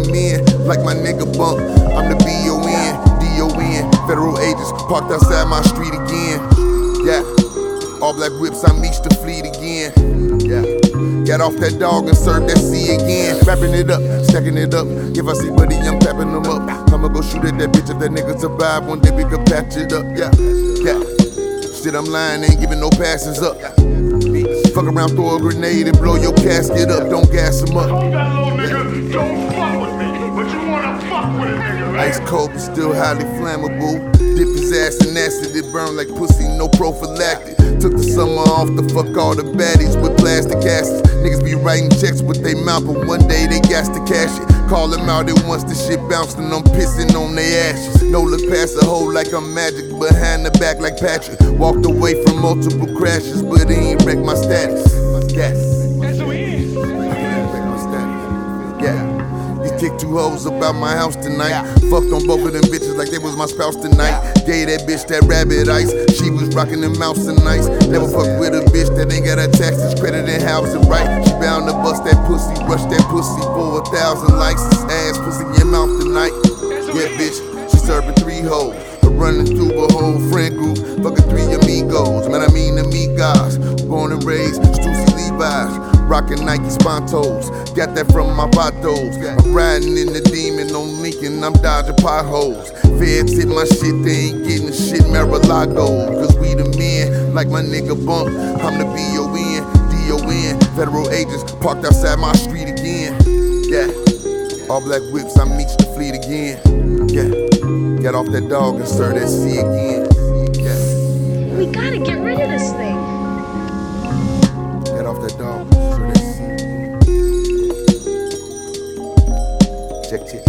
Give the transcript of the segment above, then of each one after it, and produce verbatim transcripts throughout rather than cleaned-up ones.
men, like my nigga Bump. I'm the B O N, D O N, federal agents parked outside my street again. Yeah, all black whips, I meets the fleet again. Yeah, got off that dog and served that C again. Wrapping it up, stacking it up. If I see Buddy, I'm tapping them up. I'ma go shoot at that bitch if that nigga survive. One day we could patch it up. Yeah, yeah. Shit, I'm lying, ain't giving no passes up. Fuck around, throw a grenade and blow your casket up. Don't gas him up. Told that little nigga, don't fuck with me, but you wanna fuck with a nigga, right? Ice cold, but still highly flammable. Dip his ass in acid, it burn like pussy, no prophylactic. Took the summer off to fuck all the baddies with plastic asses. Niggas be writing checks with they mouth, but one day they got to cash it. Call them out at once, the shit bounced and I'm pissing on their ashes. No look past the hole like I'm magic, behind the back like Patrick. Walked away from multiple crashes, but he ain't wrecked my status. Yes. That's who he is. Yeah. He kicked two hoes about my house tonight. Fucked on both of them bitches like they was my spouse tonight. Gave that bitch that rabbit ice. She was rocking them mouse and nice. Never fuck with a bitch that ain't got her taxes, credit and housing right. She bound to bust that pussy, rush that pussy for a thousand likes. Ass pussy in your mouth tonight. Yeah, bitch, she serving three hoes. Running through a whole friend group, fucking three amigos. Man, I mean amigos. Born and raised, Stussy Levi's. Rockin' Nike Spontos, got that from my vatos. I'm riding in the demon on Lincoln, I'm dodging potholes. Feds hit my shit, they ain't getting shit, Mar-a-Lago. Cause we the men, like my nigga Bump. I'm the B O N, D O N, federal agents parked outside my street again. Yeah, all black whips, I meets the fleet again. Yeah, got off that dog and served that C again. Yeah, We gotta get rid of this thing. got off that dog and served that C again. Check, check.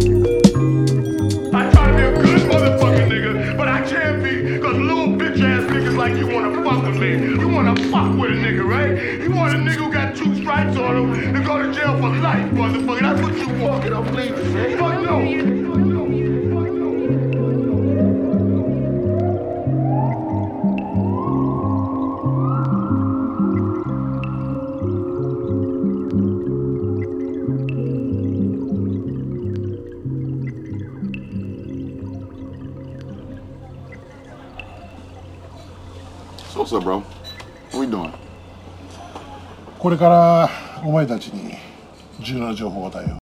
I try to be a good motherfucking nigga, but I can't be, cause little bitch ass niggas like you wanna fuck with me. You wanna fuck with a nigga, right? You want a nigga who got two stripes on him to go to jail for life, motherfucker. That's what you want. Get up, please. Fuck no. So what's up, bro? What we doing? これからお前たちに重要な情報を与えよう。